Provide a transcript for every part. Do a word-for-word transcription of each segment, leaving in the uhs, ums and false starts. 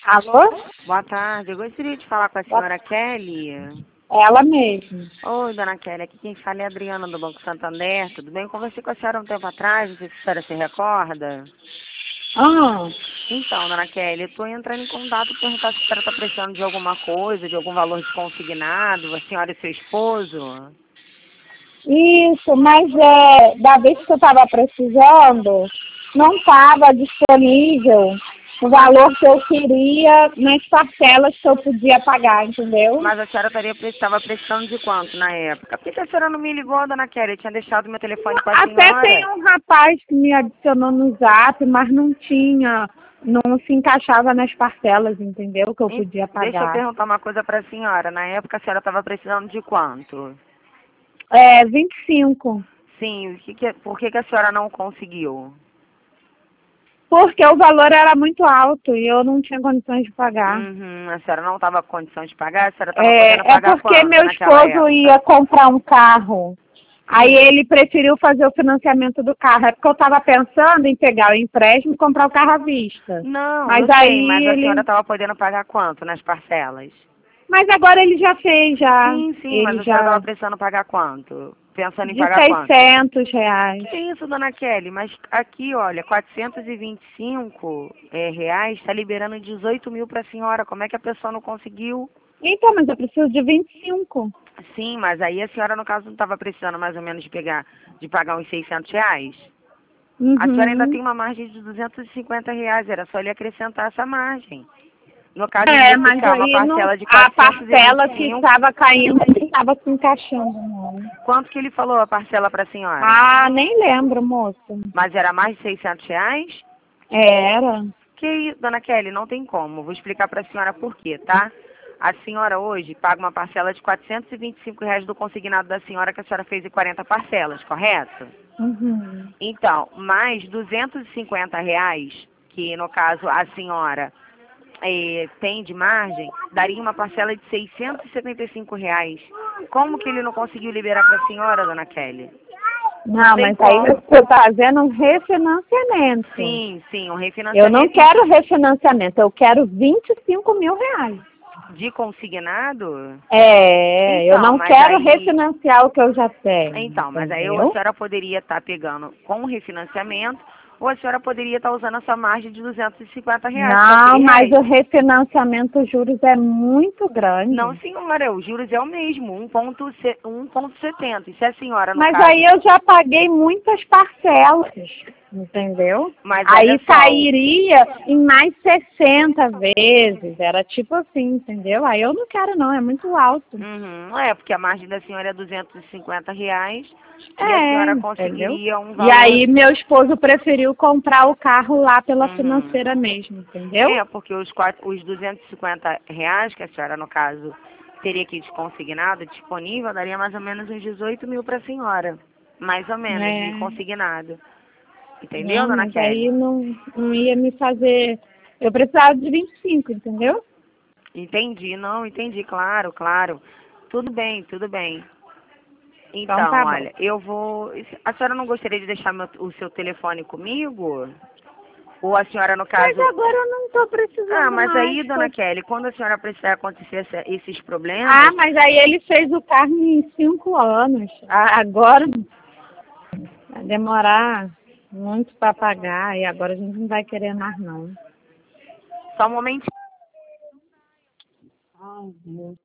Alô? Boa tarde, eu gostaria de falar com a senhora Kelly. Ela mesma. Oi, dona Kelly, aqui quem fala é a Adriana do Banco Santander, tudo bem? Eu conversei com a senhora um tempo atrás, não sei se a senhora se recorda. Ah, Então, dona Kelly, eu estou entrando em contato para perguntar se a senhora está precisando de alguma coisa, de algum valor de consignado, a senhora e seu esposo. isso, mas é, da vez que eu estava precisando, não estava disponível o valor que eu queria nas parcelas que eu podia pagar, entendeu? Mas a senhora estaria, estava precisando de quanto na época? Por que que a senhora não me ligou, dona Kelly? Eu tinha deixado meu telefone com a Até tem senhora. um rapaz que me adicionou no Zap, mas não tinha, não se encaixava nas parcelas, entendeu? Que eu E podia deixa eu pagar. perguntar uma coisa para a senhora. Na época a senhora estava precisando de quanto? É, vinte e cinco. Sim, o que que- por que, que a senhora não conseguiu? Porque o valor era muito alto e eu não tinha condições de pagar. Uhum, a senhora não estava com condição de pagar? A senhora estava podendo É, é pagar porque quanto meu naquela esposo ia época? comprar um carro. Aí Sim. ele preferiu fazer o financiamento do carro. É porque eu estava pensando em pegar o empréstimo e comprar o carro à vista. Não, Mas eu sei, aí mas a senhora ele. estava podendo pagar quanto nas parcelas? Mas agora ele já fez, já. Sim, sim, mas Ele a senhora estava já. precisando pagar quanto? Pensando em De pagar quanto? seiscentos reais. Que isso, dona Kelly, mas aqui, olha, quatrocentos e vinte e cinco é, reais está liberando dezoito mil para a senhora. Como é que a pessoa não conseguiu? Então, mas eu preciso de vinte e cinco. Sim, mas aí a senhora, no caso, não estava precisando mais ou menos de pegar, de pagar uns seiscentos reais? A senhora ainda Uhum. tem uma margem de duzentos e cinquenta reais, era só lhe acrescentar essa margem. No caso de É, mas verificar uma aí não, parcela de a quatrocentos e vinte parcela e que cinco, estava caindo não estava se encaixando, não. quanto que ele falou a parcela para a senhora? Ah, nem lembro, moça. Mas era mais de seiscentos reais? Era. Que isso, dona Kelly, não tem como. Vou explicar para a senhora por quê, tá? A senhora hoje paga uma parcela de quatrocentos e vinte e cinco reais do consignado da senhora que a senhora fez em quarenta parcelas, correto? Uhum. Então, mais duzentos e cinquenta reais, que no caso a senhora eh, tem de margem, daria uma parcela de seiscentos e setenta e cinco reais. Como que ele não conseguiu liberar para a senhora, dona Kelly? Não Não, tem mas aí eu como. estou fazendo um refinanciamento. Sim, sim, um Eu não refinanciamento quero refinanciamento, eu quero vinte e cinco mil reais. de consignado? É, eu Então, não mas quero aí, refinanciar o que eu já tenho, então, mas aí ou a entendeu? senhora poderia estar pegando com o refinanciamento, ou a senhora poderia estar usando a sua margem de duzentos e cinquenta reais, que é o que Não, ele mas o resta. refinanciamento os juros é muito Não, grande. senhora, os juros é o mesmo, um ponto setenta. E se a senhora, no Mas caso, aí eu já paguei muitas parcelas, entendeu? mas olha Aí só, cairia em mais sessenta vezes, era tipo assim, entendeu? Aí eu não quero não, é muito alto. uhum, é porque a margem da senhora é duzentos e cinquenta reais e a É, senhora entendeu? conseguiria um E valor, aí meu esposo preferiu comprar o carro lá pela uhum, financeira mesmo, entendeu? é porque os, quatro, os duzentos e cinquenta reais que a senhora, no caso, teria aqui de consignado, disponível, daria mais ou menos uns dezoito mil para a senhora, mais ou menos, de É, consignado. Entendeu, não, dona mas aí Kelly? não, não ia me fazer. Eu precisava de vinte e cinco, entendeu? Entendi, não, entendi, claro, claro. Tudo bem, tudo bem. Então Então, tá bom. olha, eu vou. A senhora não gostaria de deixar meu- o seu telefone comigo? Ou a senhora, no Mas caso. agora eu não estou Ah, precisando mas mais. aí, dona Foi. Kelly, quando a senhora precisar acontecer essa- esses Ah, problemas. mas aí ele fez o carro em cinco anos. Ah, agora vai demorar muito para pagar e agora a gente não vai querer mais não. Só um momento. Ai, Deus.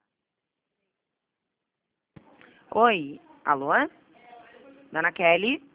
Oi, alô? Dona Kelly?